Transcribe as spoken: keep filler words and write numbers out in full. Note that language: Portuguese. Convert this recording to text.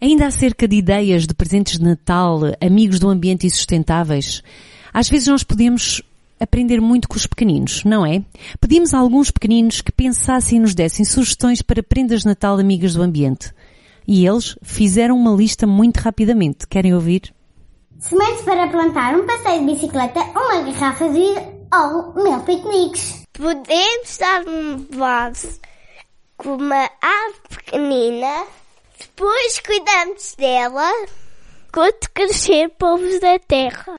Ainda acerca de ideias de presentes de Natal, amigos do ambiente e sustentáveis, às vezes nós podemos aprender muito com os pequeninos, não é? Pedimos a alguns pequeninos que pensassem e nos dessem sugestões para prendas de Natal amigas do ambiente. E eles fizeram uma lista muito rapidamente. Querem ouvir? Sementes para plantar, um passeio de bicicleta, uma garrafa de ou mil piqueniques. Podemos dar um vaso com uma árvore pequenina, depois cuidamos dela quando crescer povos da terra.